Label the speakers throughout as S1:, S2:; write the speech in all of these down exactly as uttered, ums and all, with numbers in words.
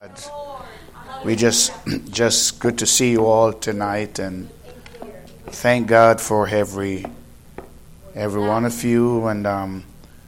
S1: We just just good to see you all tonight, and thank God for every every one of you, and um,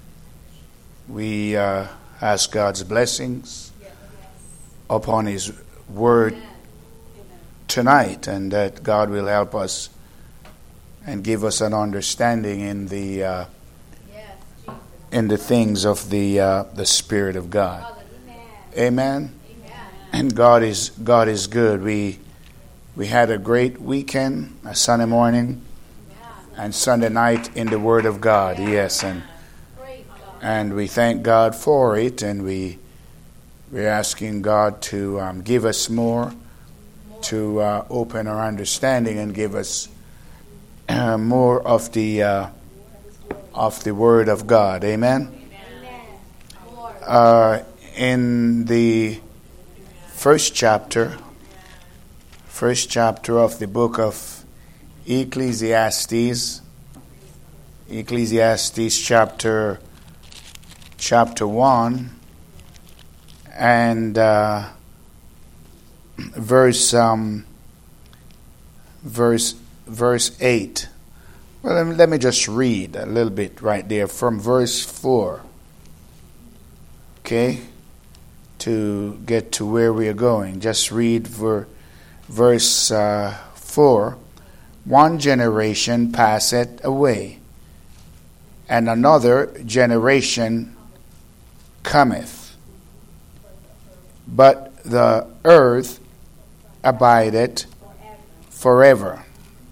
S1: we uh, ask God's blessings upon His Word tonight, and that God will help us and give us an understanding in the uh, in the things of the uh, the Spirit of God. Amen. And God is God is good. We we had a great weekend, a Sunday morning and Sunday night in the Word of God. Yes, and and we thank God for it, and we we're asking God to um, give us more, to uh, open our understanding and give us uh, more of the uh, of the Word of God. Amen. Uh, in the First chapter, first chapter of the book of Ecclesiastes, Ecclesiastes chapter chapter one, and uh, verse um, verse verse eight. Well, let me, let me just read a little bit right there from verse four. Okay. To get to where we are going, just read ver, verse uh, four. One generation passeth away, and another generation cometh, but the earth abideth forever.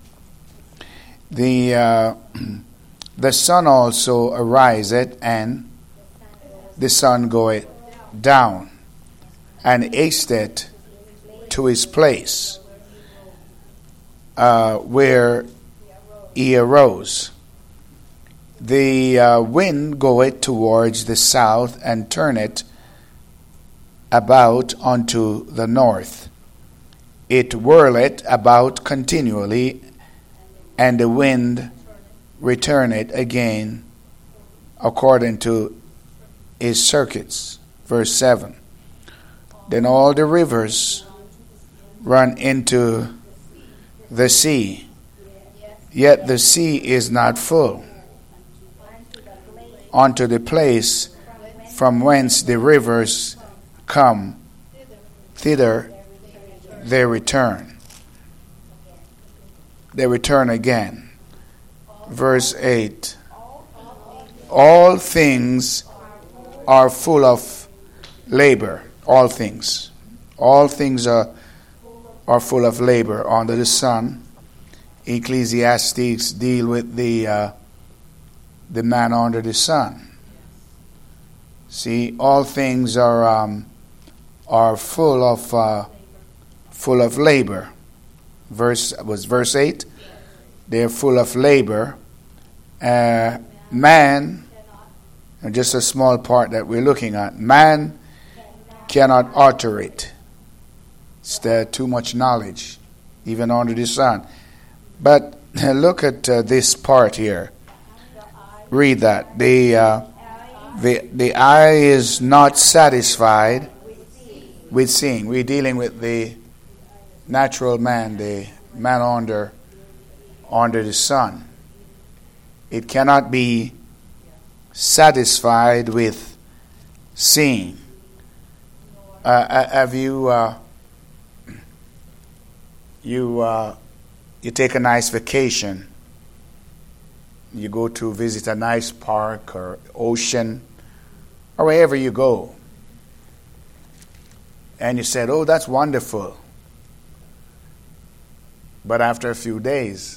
S1: The uh, the sun also ariseth, and the sun goeth down, and hasteth to his place uh, where he arose. The uh, wind goeth towards the south, and turneth about unto the north. It whirleth about continually, and the wind returneth again according to his circuits. Verse seven. Then all the rivers run into the sea, yet the sea is not full. Unto the place from whence the rivers come, thither they return. They return again. Verse eight. All things are full of labor. All things. All things are, are full of labor under the sun. Ecclesiastes deal with the uh, the man under the sun. See, all things are um, are full of uh, full of labor. Verse was verse eight. They're full of labor. Uh, man, and just a small part that we're looking at. Man cannot utter it. It's there too much knowledge, even under the sun. But look at uh, this part here. Read that. The, uh, the, the eye is not satisfied with seeing. We're dealing with the natural man, the man under, under the sun. It cannot be satisfied with seeing. Uh, have you uh, you uh, you take a nice vacation? You go to visit a nice park or ocean or wherever you go, and you said, "Oh, that's wonderful." But after a few days,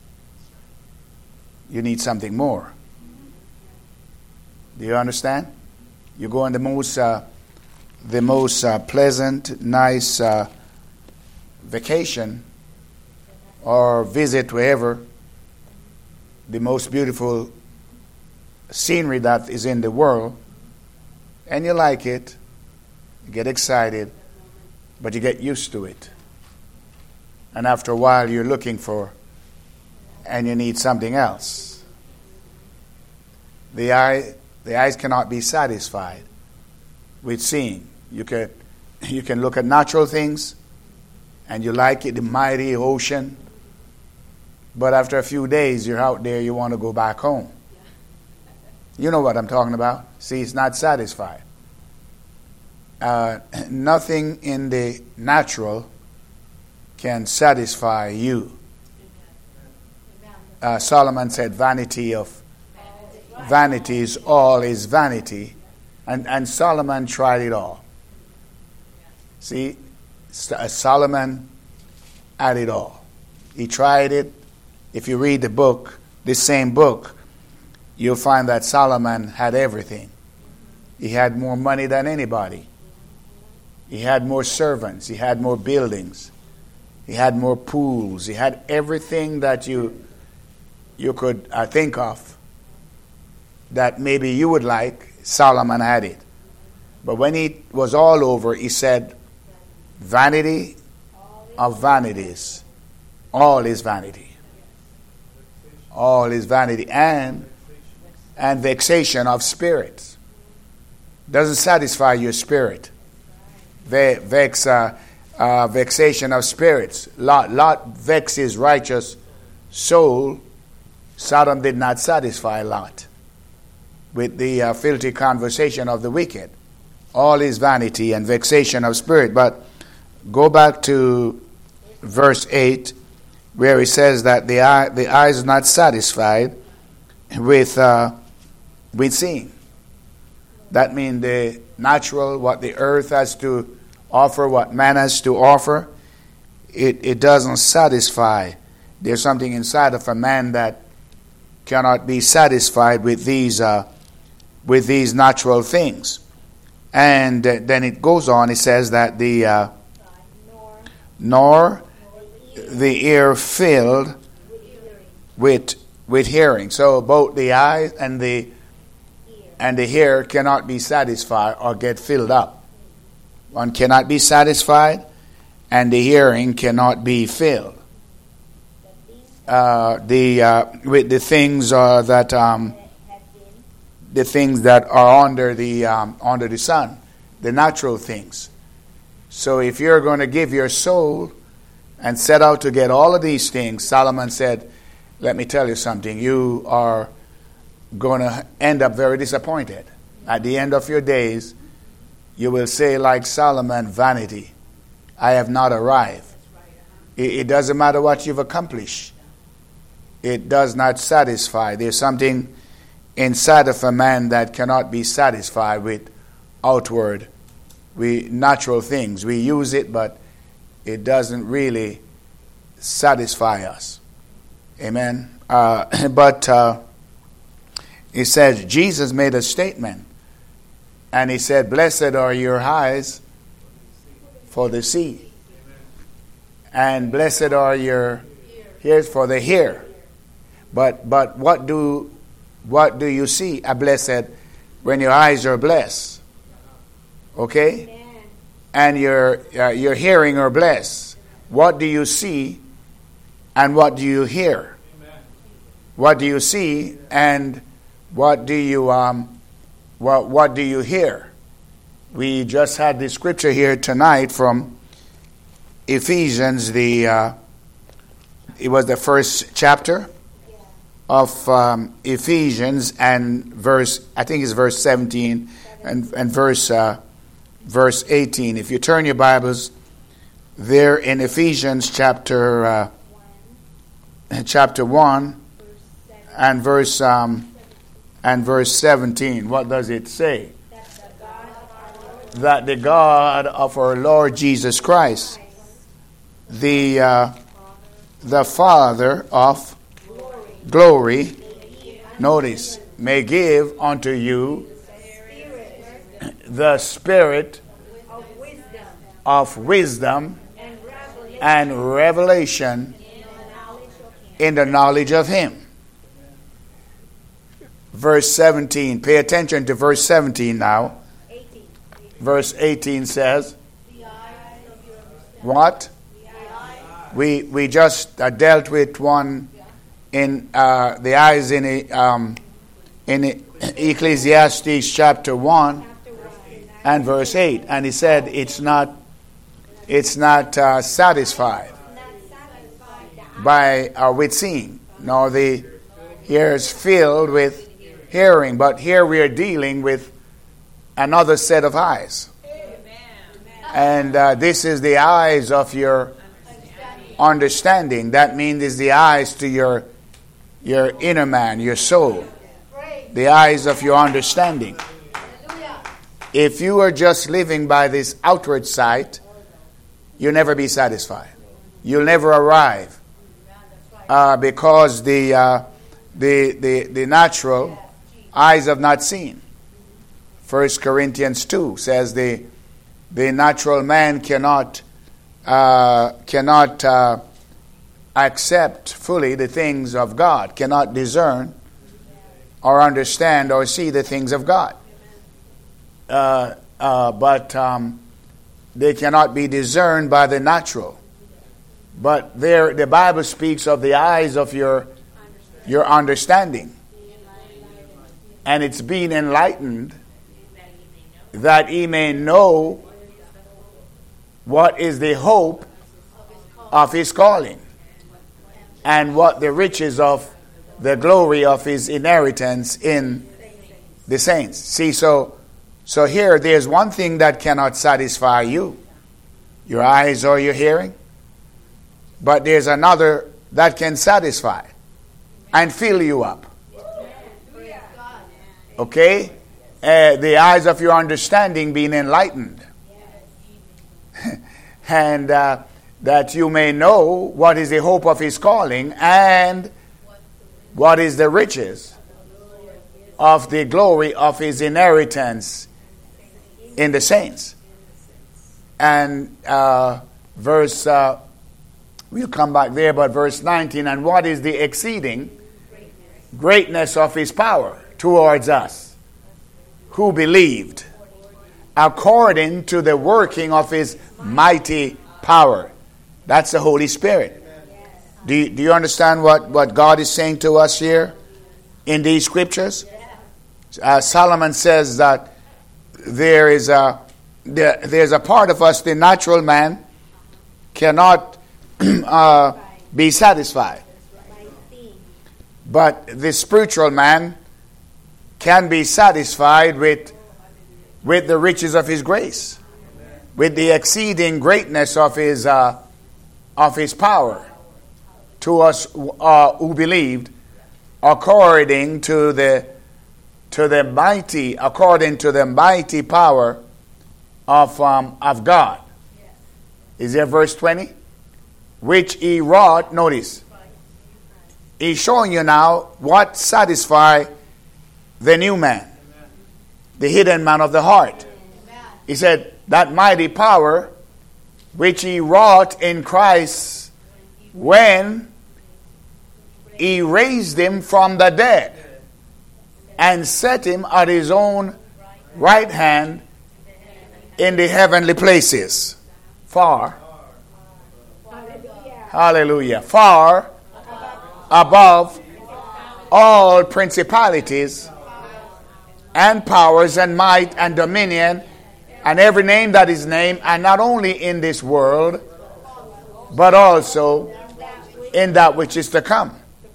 S1: you need something more. Do you understand? You go on the most uh, the most uh, pleasant, nice uh, vacation or visit wherever, the most beautiful scenery that is in the world, and you like it, you get excited, but you get used to it. And after a while you're looking for, and you need something else. The eye, the eyes cannot be satisfied with seeing. You can you can look at natural things and you like it, the mighty ocean. But after a few days, you're out there, you want to go back home. You know what I'm talking about. See, it's not satisfied. Uh, nothing in the natural can satisfy you. Uh, Solomon said, vanity of vanities, all is vanity. And, and Solomon tried it all. See, Solomon had it all. He tried it. If you read the book, this same book, you'll find that Solomon had everything. He had more money than anybody. He had more servants. He had more buildings. He had more pools. He had everything that you you could uh, think of that maybe you would like. Solomon had it. But when it was all over, he said, vanity of vanities. All is vanity. All is vanity. And, and vexation of spirits. Doesn't satisfy your spirit. Ve- vex, uh, uh, vexation of spirits. Lot, Lot vexed his righteous soul. Sodom did not satisfy Lot with the uh, filthy conversation of the wicked. All is vanity and vexation of spirit. But go back to verse eight, where he says that the eye, the eye is not satisfied with uh, with seeing. That means the natural, what the earth has to offer, what man has to offer, it, it doesn't satisfy. There's something inside of a man that cannot be satisfied with these uh, with these natural things. And uh, then it goes on, it says that the uh, nor the ear filled with with hearing. So both the eye and the and the ear cannot be satisfied or get filled up. One cannot be satisfied, and the hearing cannot be filled. Uh, the uh, with the things uh, that um, the things that are under the um, under the sun, the natural things. So if you're going to give your soul and set out to get all of these things, Solomon said, "Let me tell you something. You are going to end up very disappointed. At the end of your days, you will say, like Solomon, vanity. I have not arrived. It, it doesn't matter what you've accomplished. It does not satisfy. There's something inside of a man that cannot be satisfied with outward, we natural things. We use it, but it doesn't really satisfy us." Amen. Uh, but uh, he says, Jesus made a statement, and he said, "Blessed are your eyes for the see, and blessed are your ears for the hear." But but what do what do you see? A blessed when your eyes are blessed, okay, Amen. And your uh, your hearing are blessed. What do you see, and what do you hear? Amen. What do you see, and what do you um what what do you hear? We just had the scripture here tonight from Ephesians. The uh, it was the first chapter of um, Ephesians, and verse, I think it's verse seventeen and, and verse uh, verse eighteen. If you turn your Bibles there in Ephesians chapter uh, chapter one and verse um, and verse seventeen, what does it say? That the God of our Lord Jesus Christ, the uh, the Father of glory, notice, may give unto you the spirit of wisdom and revelation in the knowledge of Him. Verse seventeen, pay attention to verse seventeen now. Verse eighteen says, what? We we just uh, dealt with one in uh, the eyes in a, um, in Ecclesiastes chapter one and verse eight, and he said it's not It's not uh, satisfied by uh, with seeing. No, the ear is filled with hearing. But here we are dealing with another set of eyes. And uh, this is the eyes of your understanding. That means it's the eyes to your your inner man, your soul. The eyes of your understanding. If you are just living by this outward sight, you'll never be satisfied. You'll never arrive. Uh, because the, uh, the, the, the natural eyes have not seen. First Corinthians two says the, the natural man cannot, uh, cannot uh, accept fully the things of God, cannot discern or understand or see the things of God. Uh, uh, but um, they cannot be discerned by the natural. But there, the Bible speaks of the eyes of your your understanding, and it's being enlightened that he may know what is the hope of his calling, and what the riches of the glory of his inheritance in the saints. See, so so here there's one thing that cannot satisfy you, your eyes or your hearing. But there's another that can satisfy and fill you up. Okay? Uh, the eyes of your understanding being enlightened. and uh, that you may know what is the hope of his calling and what is the riches of the glory of his inheritance in the saints. And uh, verse... Uh, We'll come back there, but verse nineteen, and what is the exceeding greatness of his power towards us, who believed, according to the working of his mighty power. That's the Holy Spirit. Do you, do you understand what, what God is saying to us here in these scriptures? Uh, Solomon says that there is a there, there's a part of us, the natural man, cannot Uh, be satisfied. But the spiritual man can be satisfied with, with the riches of his grace, with the exceeding greatness of his uh, of his power to us uh, who believed, according to the to the mighty according to the mighty power of um, of God. Is there verse twenty? Which he wrought, notice, he's showing you now what satisfies the new man, the hidden man of the heart. He said, that mighty power which he wrought in Christ when he raised him from the dead and set him at his own right hand in the heavenly places, far. Hallelujah. Far above all principalities and powers and might and dominion and every name that is named, and not only in this world, but also in that which is to come.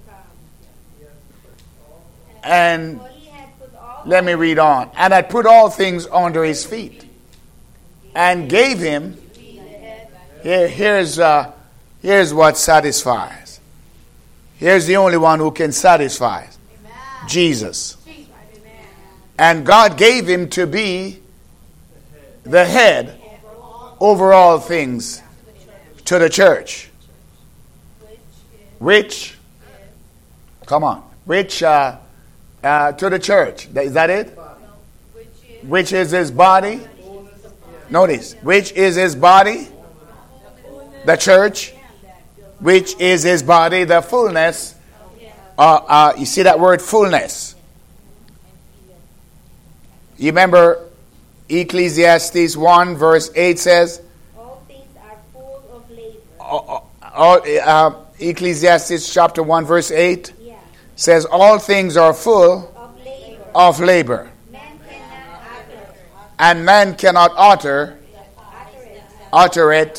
S1: And let me read on. And had put all things under his feet and gave him, here, here's... Uh, Here's what satisfies. Here's the only one who can satisfy. Amen. Jesus. Amen. And God gave him to be the head over all things to the church. Which, come on, which uh, uh, to the church. Is that it? Which is his body. Notice, which is his body? The church. Which is his body, the fullness. Uh, uh, you see that word fullness? You remember Ecclesiastes one verse eight says, all things are full of labor. All, all, uh, Ecclesiastes chapter one verse eight yeah. says all things are full of labor. Of labor. Man cannot utter. And man cannot utter, uttereth.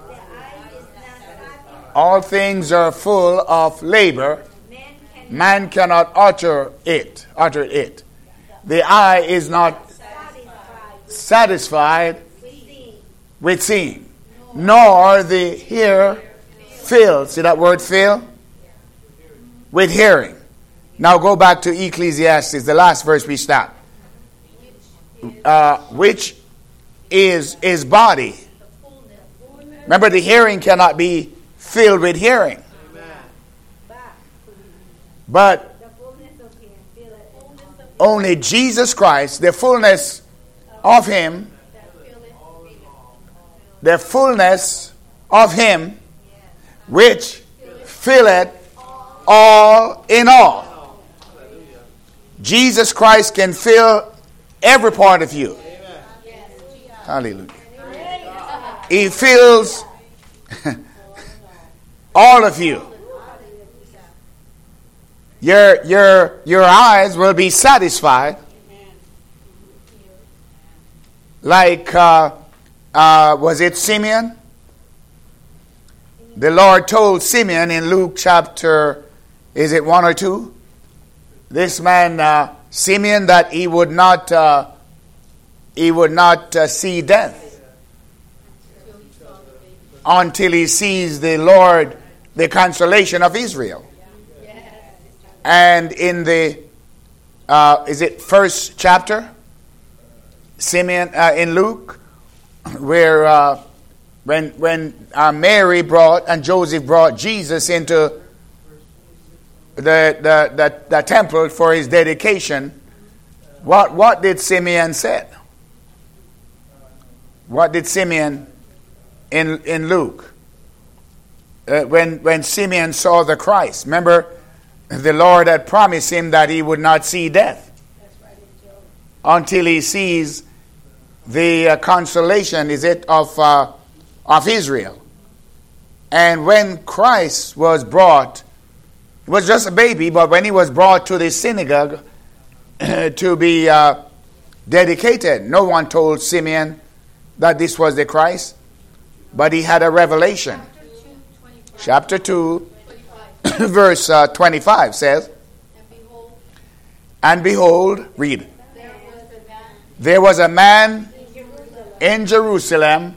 S1: All things are full of labor. Man cannot utter it. Utter it. The eye is not satisfied with seeing, nor the ear filled. See that word fill? With hearing. Now go back to Ecclesiastes, the last verse we stopped. Uh, which is his body. Remember, the hearing cannot be filled with hearing. But only Jesus Christ, the fullness of him, the fullness of him, which filleth all in all. Jesus Christ can fill every part of you. Hallelujah. He fills all of you. Your, your, your eyes will be satisfied. Like, uh, uh, was it Simeon? The Lord told Simeon in Luke chapter, is it one or two? This man, uh, Simeon, that he would not, uh, he would not uh, see death until he sees the Lord, the consolation of Israel. And in the, uh, is it first chapter? Simeon, uh, in Luke, where uh, when when uh, Mary brought and Joseph brought Jesus into the, the the the temple for his dedication, what what did Simeon say? What did Simeon in in Luke uh, when when Simeon saw the Christ? Remember, the Lord had promised him that he would not see death until he sees the uh, consolation, is it, of uh, of Israel. And when Christ was brought, he was just a baby, but when he was brought to the synagogue to be uh, dedicated, no one told Simeon that this was the Christ, but he had a revelation. Chapter two, verse uh, twenty-five says, And behold, and behold read, there was a man in Jerusalem.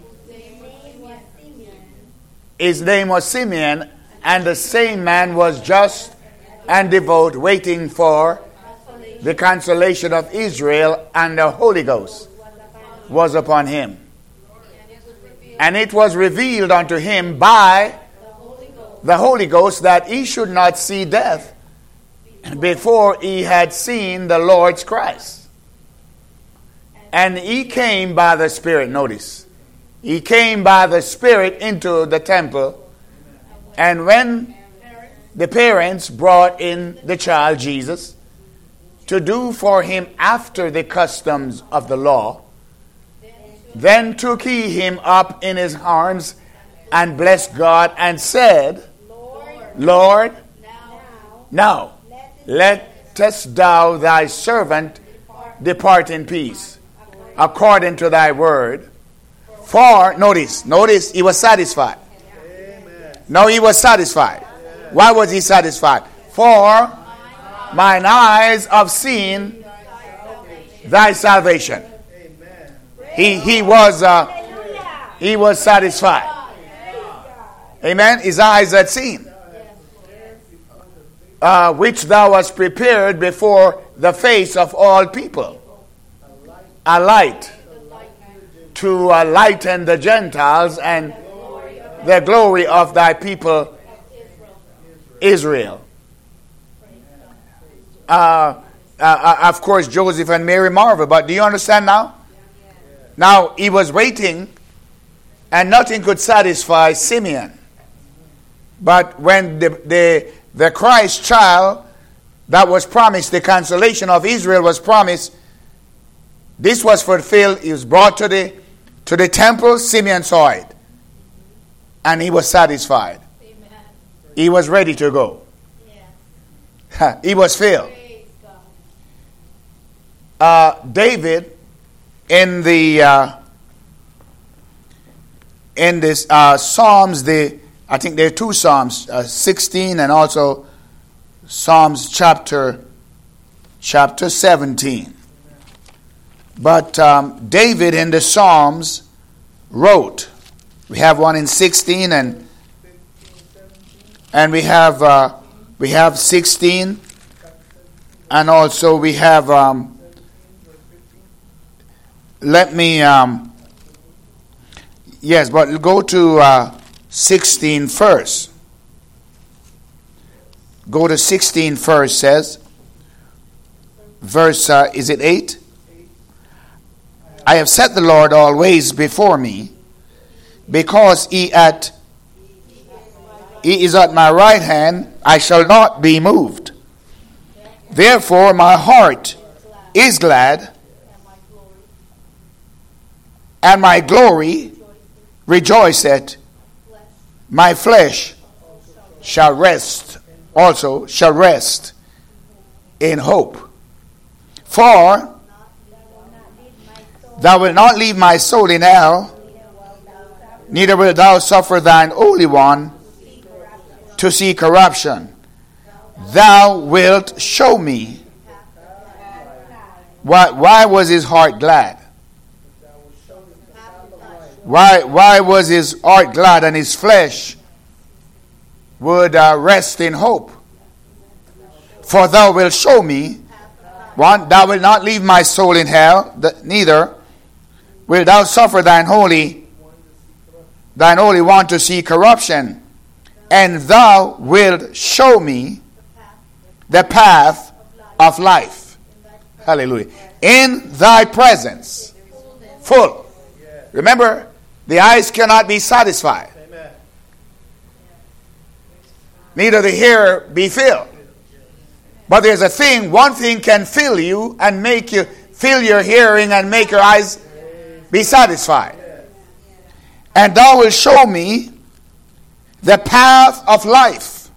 S1: His name was Simeon, and the same man was just and devout, waiting for the consolation of Israel, and the Holy Ghost was upon him. And it was revealed unto him by the Holy Ghost that he should not see death before he had seen the Lord's Christ. And he came by the Spirit, notice, he came by the Spirit into the temple. And when the parents brought in the child Jesus to do for him after the customs of the law, then took he him up in his arms and blessed God and said, Lord, now lettest thou thy servant depart in peace, according to thy word. For, notice, notice, he was satisfied. No, he was satisfied. Why was he satisfied? For mine eyes have seen thy salvation. He he was uh, he was satisfied. Amen. His eyes had seen, uh, which thou hast prepared before the face of all people, a light to uh, lighten the Gentiles and the glory of thy people Israel. Uh, uh, of course, Joseph and Mary marvel, but do you understand now? Now, he was waiting, and nothing could satisfy Simeon. But when the, the, the Christ child that was promised, the consolation of Israel was promised, this was fulfilled. He was brought to the, to the temple. Simeon saw it, and he was satisfied. Amen. He was ready to go. Yeah. He was filled. Uh, David, in the uh, in this uh, Psalms, the I think there are two Psalms, uh, sixteen and also Psalms chapter chapter seventeen. But um, David in the Psalms wrote. We have one in sixteen and and we have uh, we have sixteen, and also we have. Um, let me. Um, yes, but go to uh, sixteen first. Go to sixteen first. Says verse. Uh, is it eight? I have set the Lord always before me, because he at he is at my right hand, I shall not be moved. Therefore my heart is glad, and my glory rejoiceth. My flesh shall rest, also shall rest in hope. For thou wilt not leave my soul in hell, neither wilt thou suffer thine Holy One to see corruption. Thou wilt show me. Why, why was his heart glad? Why, why was his heart glad and his flesh would uh, rest in hope? For thou wilt show me. One, thou wilt not leave my soul in hell, neither wilt thou suffer thine holy, thine holy one to see corruption, and thou wilt show me the path of life. Hallelujah. In thy presence, full. Remember, the eyes cannot be satisfied, neither the ear be filled. But there's a thing, one thing can fill you and make you fill your hearing and make your eyes be satisfied. And thou wilt show me the path of life.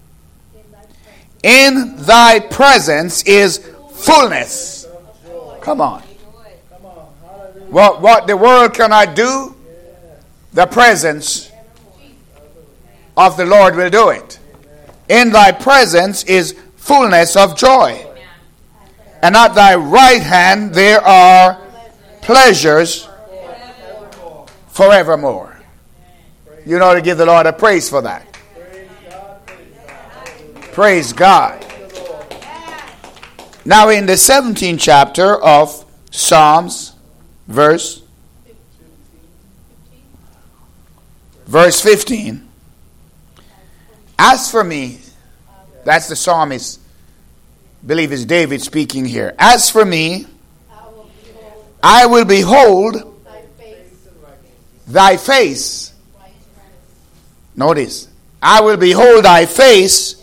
S1: In thy presence is fullness. Come on. What, what the world cannot do, the presence of the Lord will do it. In thy presence is fullness of joy. And at thy right hand there are pleasures forevermore. You know, to give the Lord a praise for that. Praise God. Now in the seventeenth chapter of Psalms, verse verse fifteen. As for me, that's the psalmist, I believe it's David speaking here. As for me, I will behold thy face. Notice, I will behold thy face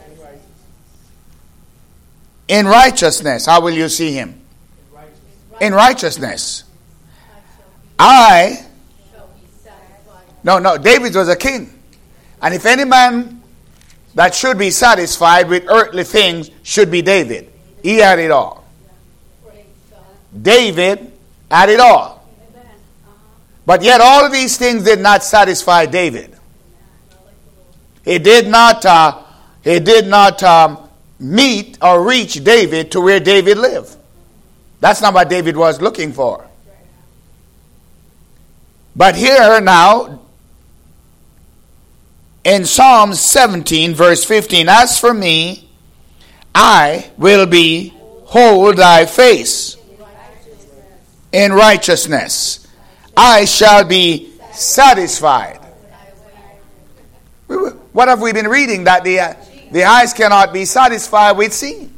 S1: in righteousness. How will you see him? In righteousness. I, no, no, David was a king. And if any man that should be satisfied with earthly things should be David. He had it all. David had it all. But yet all of these things did not satisfy David. He did not, uh, he did not um, meet or reach David to where David lived. That's not what David was looking for. But here now, in Psalm seventeen, verse fifteen, as for me, I will behold thy face in righteousness. I shall be satisfied. What have we been reading? That the, uh, the eyes cannot be satisfied with seeing.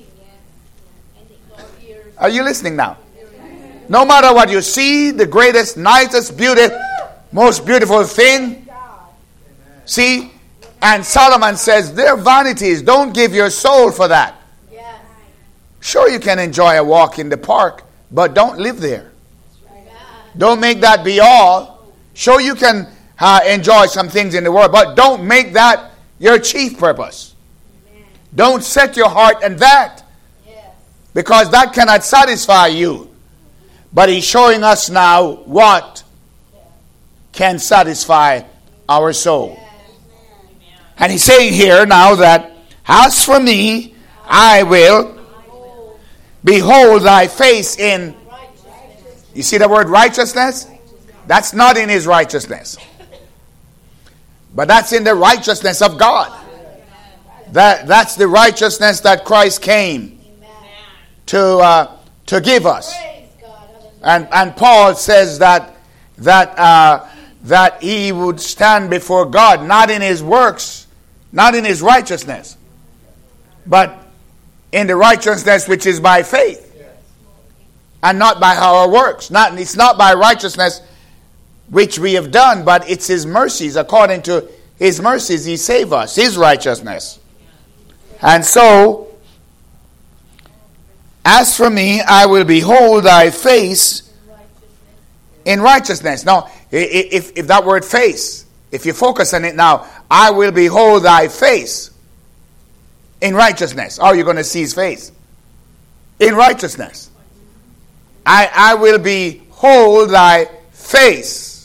S1: Are you listening now? No matter what you see, the greatest, nicest, beauty, most beautiful thing. See? And Solomon says, they're vanities. Don't give your soul for that. Sure, you can enjoy a walk in the park, but don't live there. Don't make that be all. Sure, you can uh, enjoy some things in the world, but don't make that your chief purpose. Don't set your heart on that, because that cannot satisfy you. But he's showing us now what can satisfy our soul. And he's saying here now that, as for me, I will behold thy face in, you see the word righteousness? That's not in his righteousness. But that's in the righteousness of God. That, that's the righteousness that Christ came to uh, to give us. And and Paul says that that uh, that he would stand before God not in his works, not in his righteousness, but in the righteousness which is by faith, and not by our works. Not it's not by righteousness which we have done, but it's his mercies. According to his mercies, he saved us, his righteousness. And so, as for me, I will behold thy face in righteousness. Now, if, if that word face, if you focus on it now, I will behold thy face in righteousness. How are you going to see his face? In righteousness. I, I will behold thy face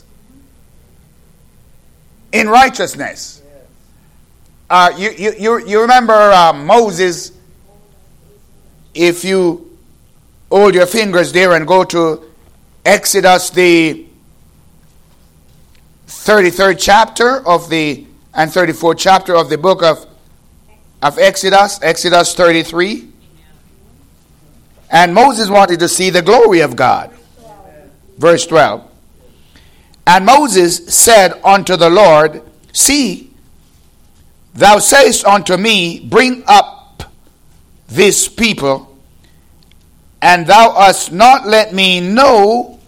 S1: in righteousness. Uh, you, you, you, you remember uh, Moses, if you hold your fingers there and go to Exodus, the thirty-third chapter of the, and thirty-fourth chapter of the book of, of Exodus, Exodus thirty-three. And Moses wanted to see the glory of God. Verse twelve. And Moses said unto the Lord, see, thou sayest unto me, bring up this people, and thou hast not let me know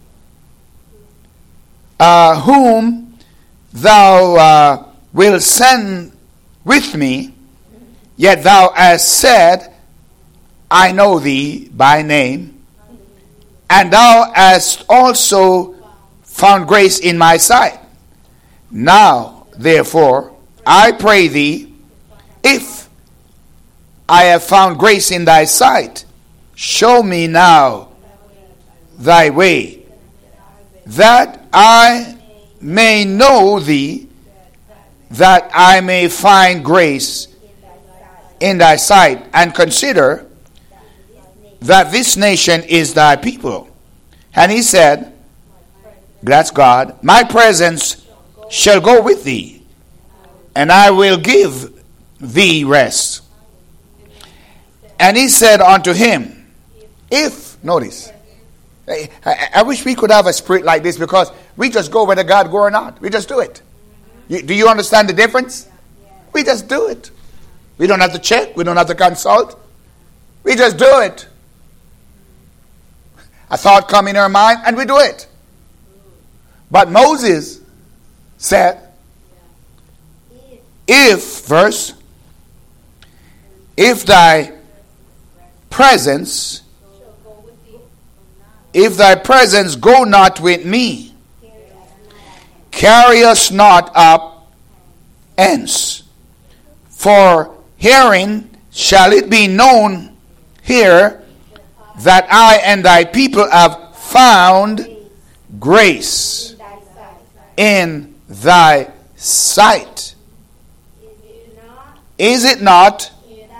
S1: uh, whom thou uh, wilt send with me. Yet thou hast said, I know thee by name, and thou hast also found grace in my sight. Now, therefore, I pray thee, if I have found grace in thy sight, show me now thy way, that I may know thee, that I may find grace in thy sight, and consider that this nation is thy people. And he said, that's God, my presence shall go with thee, and I will give thee rest. And he said unto him, if, notice, I, I wish we could have a spirit like this, because we just go whether God go or not. We just do it. You, do you understand the difference? We just do it. We don't have to check. We don't have to consult. We just do it. A thought come in our mind and we do it. But Moses said, if, verse, if thy presence, if thy presence go not with me, carry us not up hence. For herein shall it be known here that I and thy people have found grace in thy sight. Is it not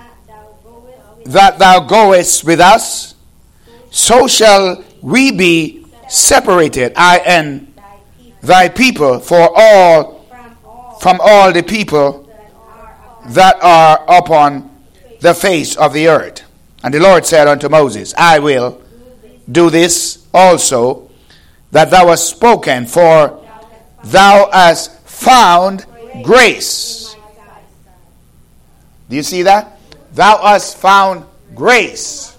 S1: that thou goest with us? So shall we be separated, I and thy people, for all from all the people that are upon the face of the earth. And the Lord said unto Moses, I will do this also, that thou hast spoken, for thou hast found grace. Do you see that? Thou hast found grace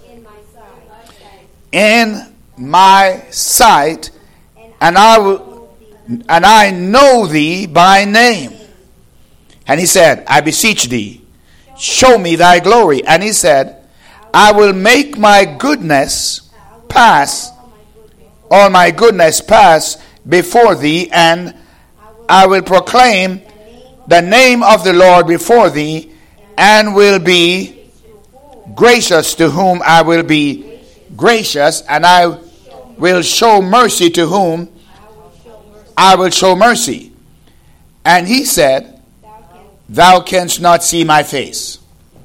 S1: in my sight, and I will, and I know thee by name. And he said, I beseech thee, show me thy glory. And he said, I will make my goodness pass, all my goodness pass before thee, and I will proclaim the name of the Lord before thee, and will be gracious to whom I will be gracious, and I will show mercy to whom I will show mercy. And he said, thou canst not see my face.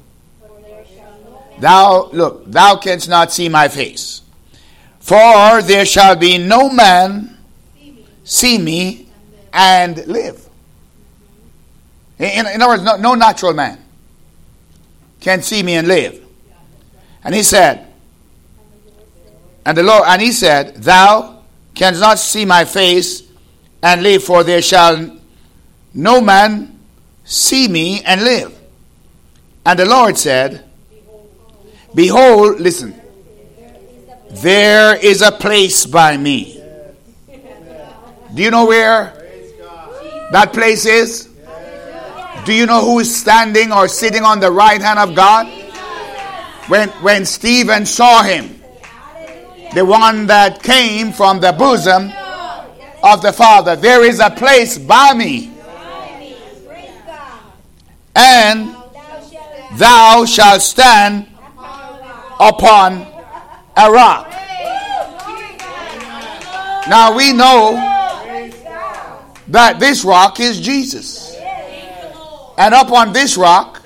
S1: Thou, look, thou canst not see my face. For there shall be no man see me and live. In, in other words, no, no natural man can see me and live. And he said, and the Lord, and he said, thou canst not see my face and live, for there shall no man see me and live. And the Lord said, behold, listen, there is a place by me. Do you know where that place is? Do you know who is standing or sitting on the right hand of God? When, when Stephen saw him, the one that came from the bosom of the Father, there is a place by me, and thou shalt stand upon a rock. Now we know that this rock is Jesus. And upon this rock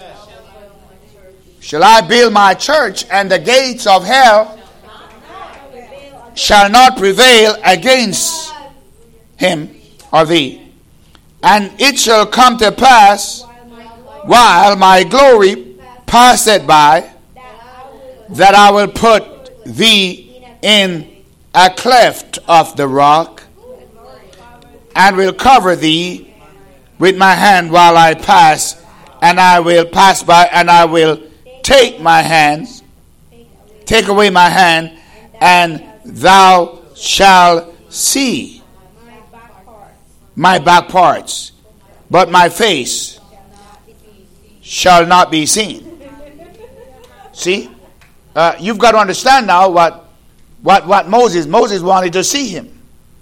S1: shall I build my church, and the gates of hell shall not prevail against him or thee. And it shall come to pass, while my glory passeth by, that I will put thee in a cleft of the rock, and will cover thee with my hand while I pass, and I will pass by, and I will take my hands, take away my hand, and thou shalt see my back parts, but my face shall not be seen. See? Uh, you've got to understand now what, what, what Moses, Moses wanted to see him.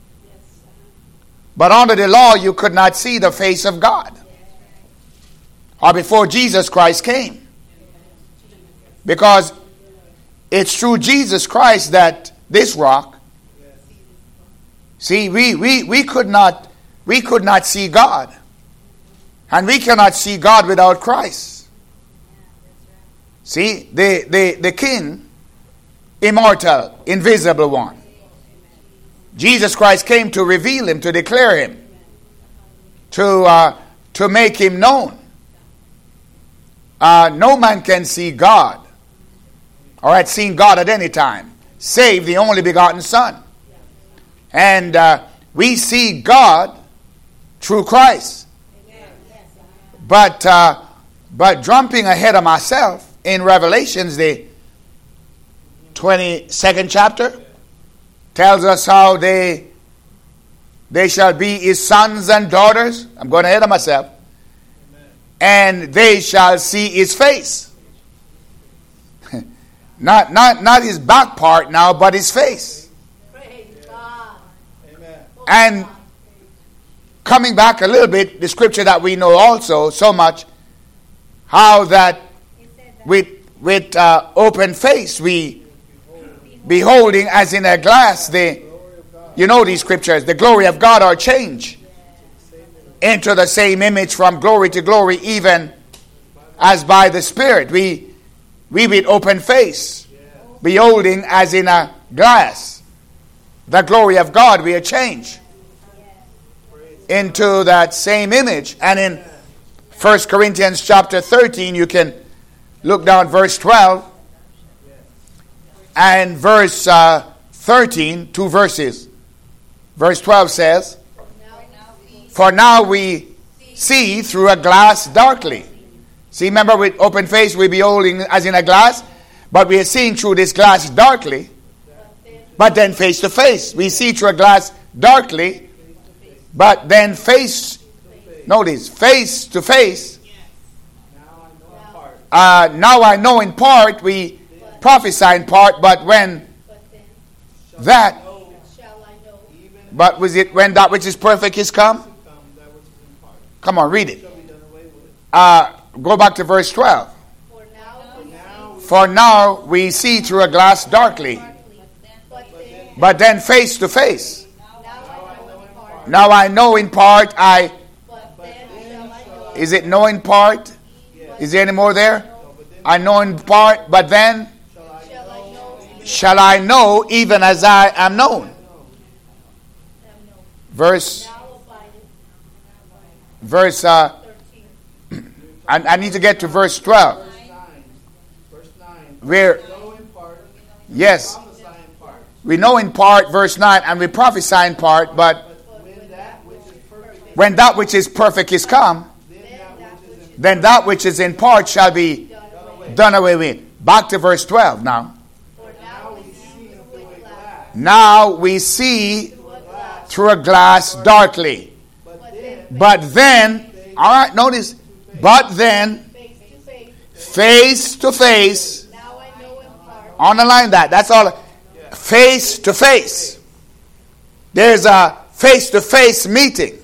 S1: But under the law, you could not see the face of God. Or before Jesus Christ came. Because it's through Jesus Christ that this rock, see, we, we, we could not we could not see God. And we cannot see God without Christ. See, the, the, the King, immortal, invisible one. Jesus Christ came to reveal him, to declare him, to, uh, to make him known. Uh, no man can see God, or had seen God at any time, save the only begotten Son. And uh, we see God through Christ. But, uh, but jumping ahead of myself, in Revelations, the twenty-second chapter, tells us how they they shall be his sons and daughters. I'm going ahead of myself. Amen. And they shall see his face. not, not, not his back part now, but his face. Praise God. Amen. And coming back a little bit, the scripture that we know also so much, how that with, with uh, open face we beholding as in a glass, the, you know these scriptures, the glory of God are changed into the same image from glory to glory, even as by the Spirit. We, we with open face, beholding as in a glass, the glory of God, we are changed into that same image. And in First Corinthians chapter thirteen, you can look down verse twelve and verse uh, thirteen, two verses. Verse twelve says, for now we see through a glass darkly. See, remember with open face we beholding as in a glass, but we are seeing through this glass darkly, but then face to face. We see through a glass darkly, but then face, notice, face to face. Uh, now I know in part, we prophesy in part, but when that, but was it when that which is perfect is come? Come on, read it. Uh, go back to verse twelve. For now we see through a glass darkly, but then face to face. Now I know in part. I Is it know in part? Is there any more there? I know in part, but then shall I know even as I am known. Verse, verse, uh, I, I need to get to verse twelve. Where, yes, we know in part, verse nine, and we prophesy in part, but when that which is perfect is come, then that which is in part shall be done away with. Back to verse twelve now. Now we see through a glass darkly. But then, all right, notice, but then, face to face, underline that, that's all, face to face. There's a face to face meeting.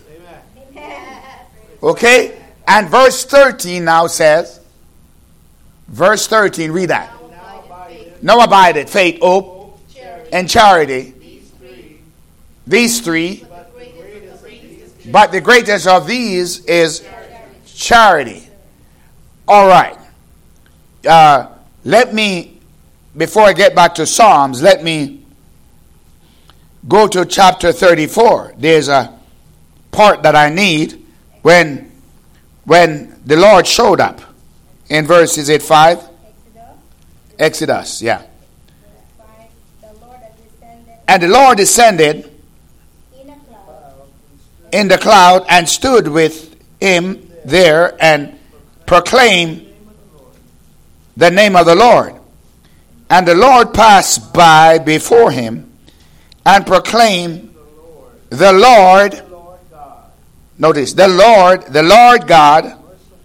S1: Okay? And verse thirteen now says, verse thirteen, read that. Now abideth faith, hope, and charity. These three. But the greatest of these is charity. All right. Uh, let me, before I get back to Psalms, let me go to chapter thirty-four. There's a part that I need when when the Lord showed up. In verse, is it five? Exodus, Exodus yeah. And the Lord descended in the cloud and stood with him there and proclaimed the name of the Lord. And the Lord passed by before him and proclaimed the Lord, notice, the Lord, the Lord God,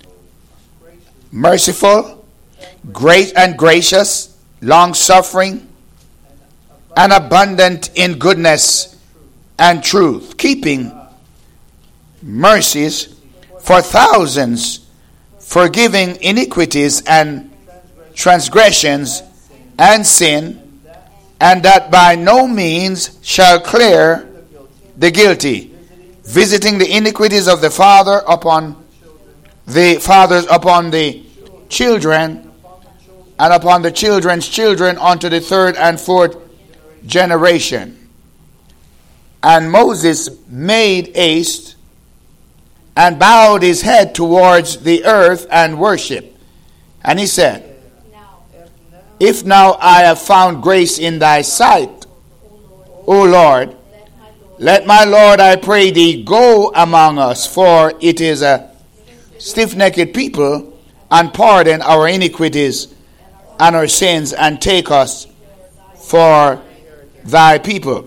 S1: merciful, great and gracious, long-suffering, and abundant in goodness and truth, keeping mercies for thousands, forgiving iniquities and transgressions and sin, and that by no means shall clear the guilty, visiting the iniquities of the father upon the fathers upon the children, and upon the children's children unto the third and fourth generation. And Moses made haste and bowed his head towards the earth and worshiped. And he said, if now I have found grace in thy sight, O Lord, let my Lord, I pray thee, go among us, for it is a stiff-necked people, and pardon our iniquities and our sins, and take us for thy people.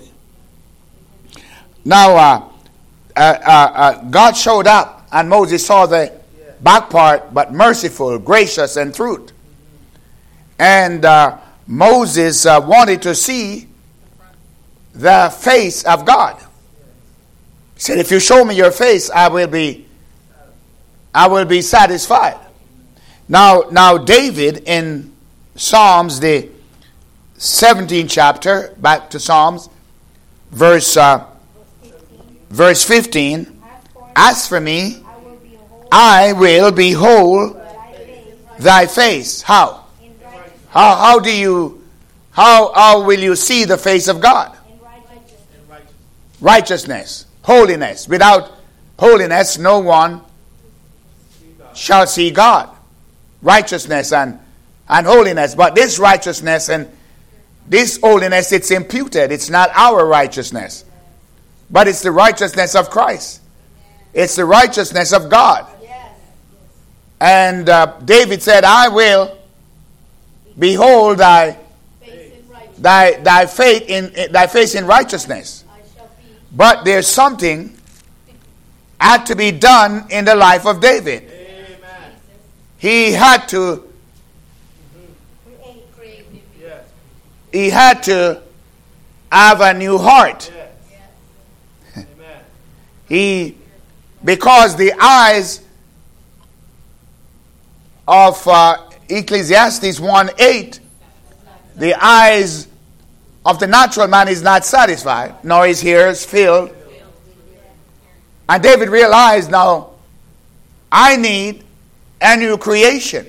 S1: Now, uh, uh, uh, uh, God showed up, and Moses saw the back part, but merciful, gracious, and truth. And uh, Moses uh, wanted to see the face of God. He said, if you show me your face, I will be I will be satisfied. Now, now David in Psalms, the seventeenth chapter, back to Psalms, verse uh, verse fifteen, as for me, I will behold thy face. How? How how do you how how will you see the face of God? Righteousness, holiness. Without holiness, no one shall see God. Righteousness and, and holiness. But this righteousness and this holiness, it's imputed. It's not our righteousness, but it's the righteousness of Christ. It's the righteousness of God. And uh, David said, I will behold thy thy thy faith in thy face in righteousness. But there's something had to be done in the life of David. Amen. He had to he had to have a new heart. Yes. He because the eyes of uh, Ecclesiastes one eight, the eyes of the natural man is not satisfied, nor his ears filled And David realized, now, I need a new creation.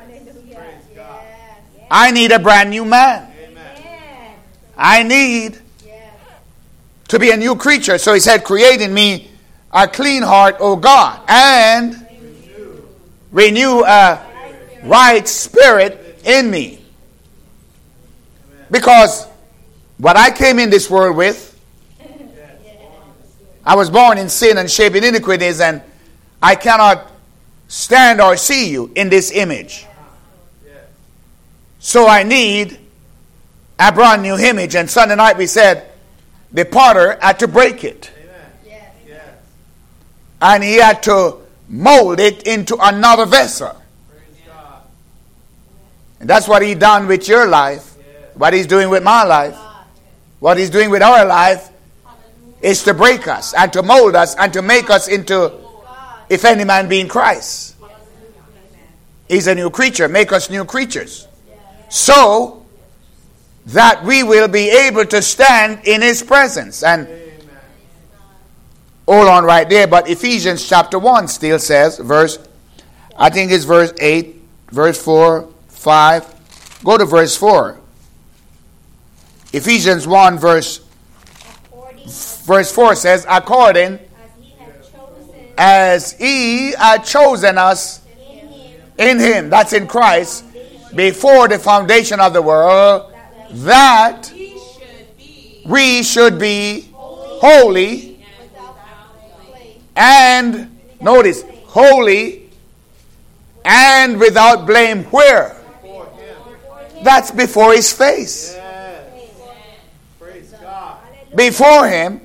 S1: I need a brand new man. I need to be a new creature. So he said, create in me a clean heart, O God, and renew a right spirit in me. Because what I came in this world with, I was born in sin and shaped in iniquities, and I cannot stand or see you in this image. So I need a brand new image. And Sunday night we said the potter had to break it. And he had to mold it into another vessel. And that's what he done with your life. What he's doing with my life. What he's doing with our life is to break us and to mold us and to make us into, if any man be in Christ, he's a new creature. Make us new creatures. So that we will be able to stand in his presence. And hold on right there. But Ephesians chapter one still says, verse, I think it's verse eight, verse four, five. Go to verse four. Ephesians one verse verse four says, according as he had chosen us in him, that's in Christ, before the foundation of the world, that we should be holy and, notice, holy and without blame. Where? That's before his face. Before him,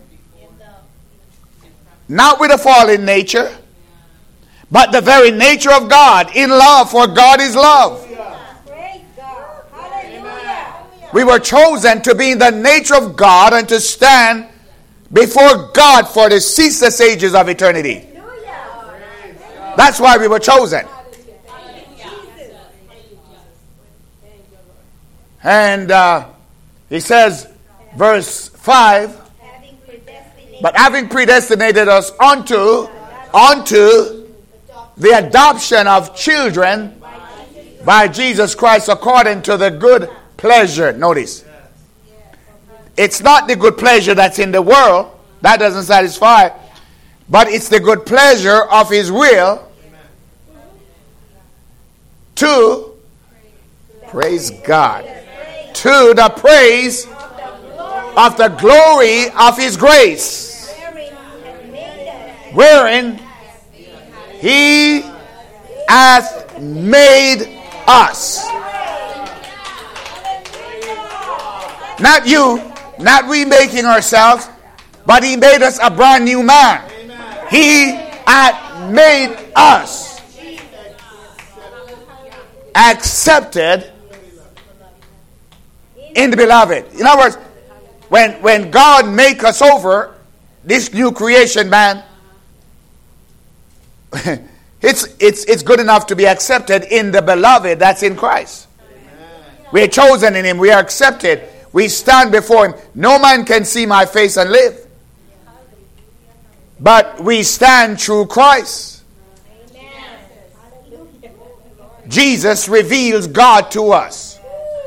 S1: not with a fallen nature, but the very nature of God, in love, for God is love. We were chosen to be in the nature of God and to stand before God for the ceaseless ages of eternity. That's why we were chosen. And uh, he says, verse five, but having predestinated us unto, unto the adoption of children by Jesus Christ according to the good pleasure. Notice, it's not the good pleasure that's in the world. That doesn't satisfy. But it's the good pleasure of his will to, praise God, to the praise of the glory of his grace, wherein he hath made us. Not you, not we making ourselves, but he made us a brand new man. He hath made us accepted in the beloved. In other words, when, when God make us over, this new creation man, it's, it's, it's good enough to be accepted in the beloved that's in Christ. We are chosen in him. We are accepted. We stand before him. No man can see my face and live. But we stand through Christ. Jesus reveals God to us.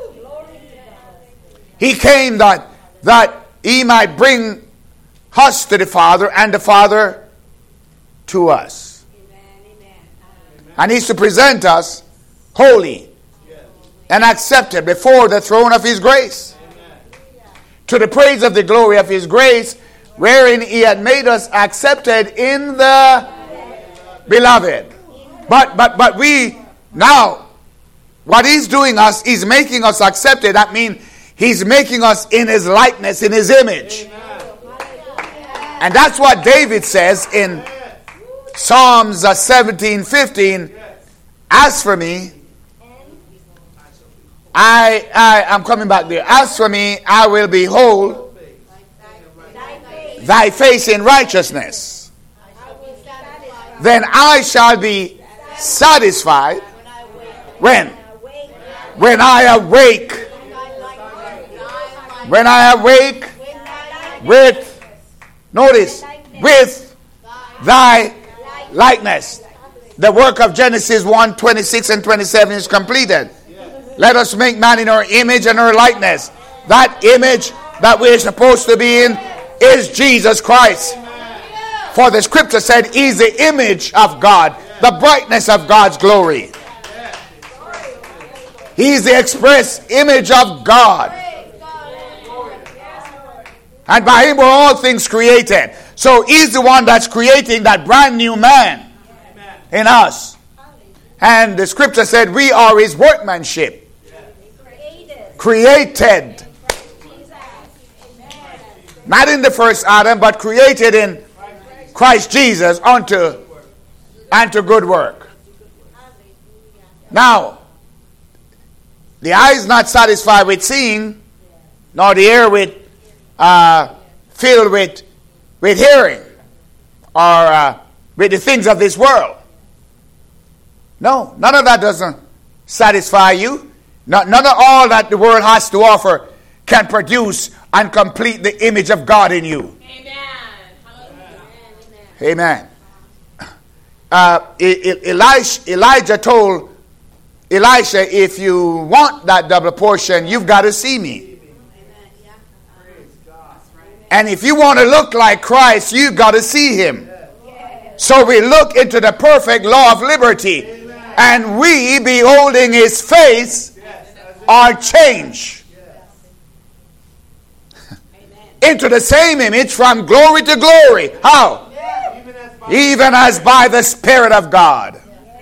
S1: He came that, that he might bring us to the Father and the Father to us. And he's to present us holy and accepted before the throne of his grace, to the praise of the glory of his grace, wherein he had made us accepted in the beloved. But but but we now, what he's doing us, he's making us accepted. That means he's making us in his likeness, in his image. And that's what David says in Psalms seventeen fifteen. As for me, I, I am coming back there. As for me, I will behold thy face in righteousness. Then I shall be satisfied when? When I awake. When I awake with, notice, with thy likeness. The work of Genesis one, twenty-six and twenty-seven is completed. Let us make man in our image and our likeness. That image that we're supposed to be in is Jesus Christ. For the scripture said he's the image of God, the brightness of God's glory. He's the express image of God. And by him were all things created. So he's the one that's creating that brand new man in us. And the scripture said we are his workmanship. Created. Not in the first Adam, but created in Christ Jesus unto, unto good work. Now, the eye is not satisfied with seeing, nor the ear with uh, filled with with hearing, or uh, with the things of this world. No, none of that doesn't satisfy you. Not, none of all that the world has to offer can produce and complete the image of God in you. Amen. Amen. Uh, Elijah, Elijah told Elisha, if you want that double portion, you've got to see me. And if you want to look like Christ, you've got to see him. So we look into the perfect law of liberty. And we, beholding his face, are changed into the same image from glory to glory. How? Even as by the Spirit of God.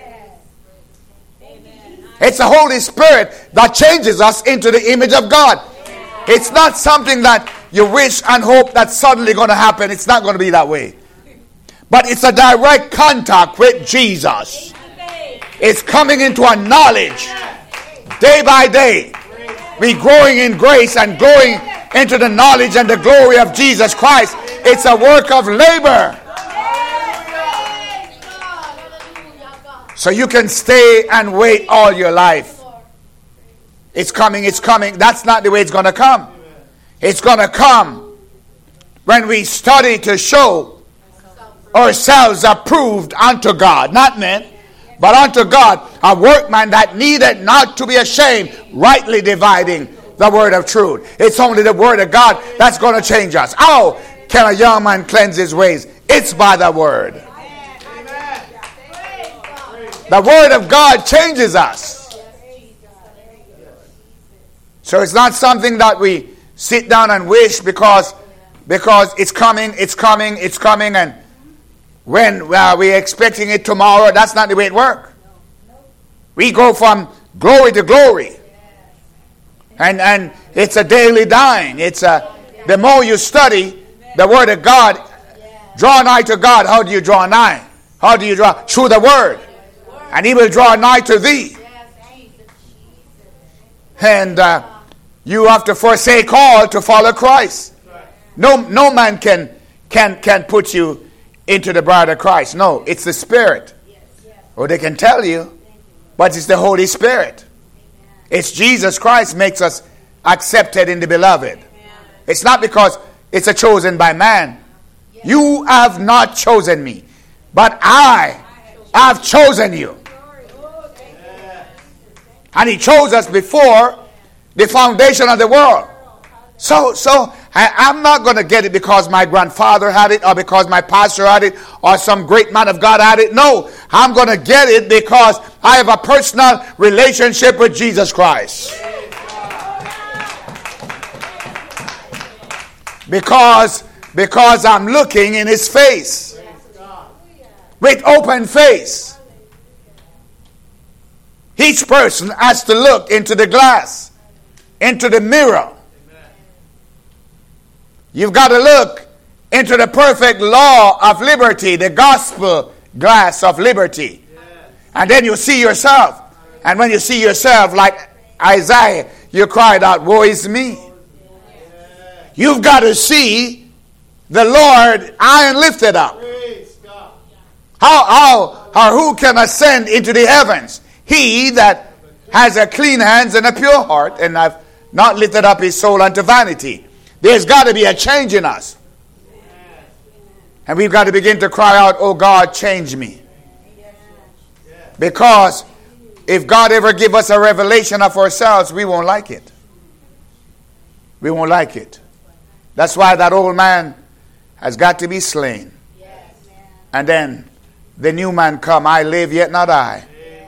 S1: It's the Holy Spirit that changes us into the image of God. It's not something that you wish and hope that's suddenly going to happen. It's not going to be that way. But it's a direct contact with Jesus. It's coming into a knowledge day by day. We growing in grace and growing into the knowledge and the glory of Jesus Christ. It's a work of labor. So you can stay and wait all your life. It's coming, it's coming. That's not the way it's going to come. It's going to come when we study to show ourselves approved unto God. Not men, but unto God. A workman that needed not to be ashamed, rightly dividing the word of truth. It's only the word of God that's going to change us. How can a young man cleanse his ways? It's by the word. The word of God changes us. So it's not something that we sit down and wish because because it's coming, it's coming, it's coming, and when uh, we're expecting it tomorrow, that's not the way it works. We go from glory to glory. And and it's a daily dying. It's a the more you study the word of God, draw nigh to God. How do you draw nigh? How do you draw? Through the word. And he will draw nigh to thee. And uh, you have to forsake all to follow Christ. No, no man can can can put you into the bride of Christ. No, it's the Spirit. Or they can tell you, but it's the Holy Spirit. It's Jesus Christ makes us accepted in the beloved. It's not because it's a chosen by man. You have not chosen me, but I have chosen you. And he chose us before the foundation of the world. So, so I, I'm not going to get it because my grandfather had it, or because my pastor had it, or some great man of God had it. No, I'm going to get it because I have a personal relationship with Jesus Christ. Because, because I'm looking in his face. With open face. Each person has to look into the glass, into the mirror. You've got to look into the perfect law of liberty, the gospel glass of liberty. And then you see yourself. And when you see yourself, like Isaiah, you cried out, woe is me. You've got to see the Lord high and lifted up. How, how, or who can ascend into the heavens? He that has a clean hands and a pure heart, and have not lifted up his soul unto vanity. There's got to be a change in us. And we've got to begin to cry out, oh God, change me. Because if God ever give us a revelation of ourselves, we won't like it. We won't like it. That's why that old man has got to be slain. And then the new man come. I live, yet not I,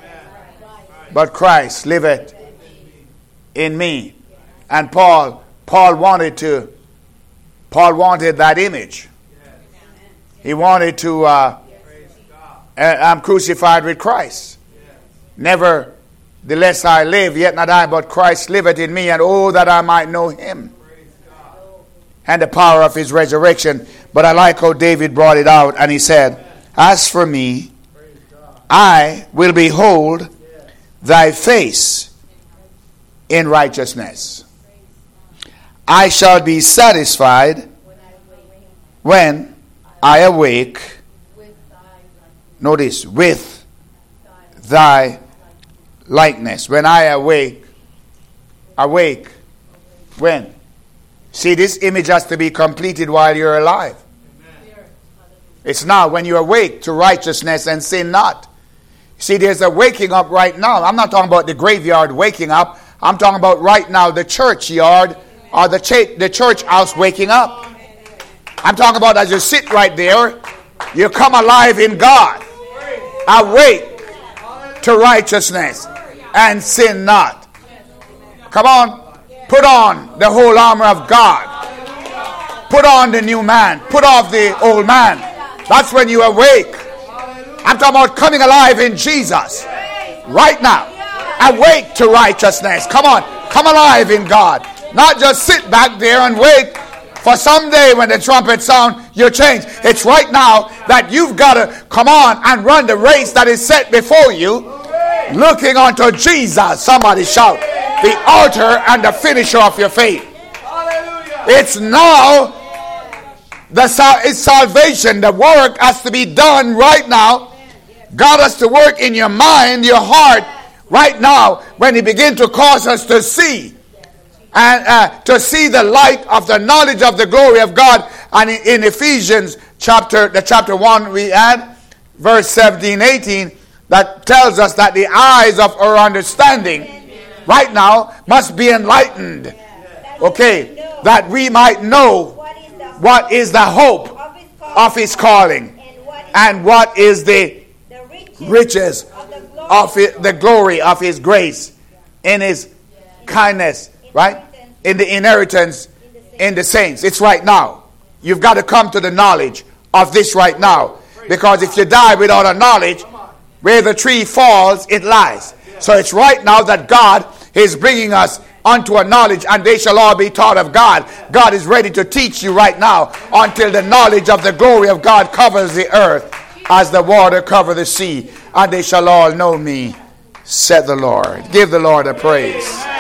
S1: but Christ liveth in me. And Paul, Paul wanted to, Paul wanted that image. He wanted to, uh, I'm crucified with Christ. Nevertheless I live, yet not I, but Christ liveth in me. And oh, that I might know him and the power of his resurrection. But I like how David brought it out, and he said, as for me, I will behold thy face in righteousness. I shall be satisfied when I awake, notice, with thy likeness. When I awake, awake, when? See, this image has to be completed while you're alive. It's now when you awake to righteousness and sin not. See, there's a waking up right now. I'm not talking about the graveyard waking up. I'm talking about right now the churchyard or the, ch- the church house waking up. I'm talking about as you sit right there, you come alive in God. Awake to righteousness and sin not. Come on. Put on the whole armor of God. Put on the new man. Put off the old man. That's when you awake. I'm talking about coming alive in Jesus. Right now. Awake to righteousness. Come on. Come alive in God. Not just sit back there and wait for someday when the trumpet sound, you change. It's right now that you've got to come on and run the race that is set before you, looking unto Jesus. Somebody shout, the author and the finisher of your faith. It's now the it's salvation. The work has to be done right now. God has to work in your mind, your heart, right now when he begins to cause us to see. And uh, to see the light of the knowledge of the glory of God. And in, in Ephesians chapter, the chapter one we had, verse seventeen, eighteen, that tells us that the eyes of our understanding right now must be enlightened. Okay, that we might know what is the hope of his calling and what is the riches of it, the glory of his grace in his kindness. Right? In the inheritance in the saints. It's right now. You've got to come to the knowledge of this right now. Because if you die without a knowledge, where the tree falls, it lies. So it's right now that God is bringing us unto a knowledge, and they shall all be taught of God. God is ready to teach you right now until the knowledge of the glory of God covers the earth as the water cover the sea. And they shall all know me, said the Lord. Give the Lord a praise.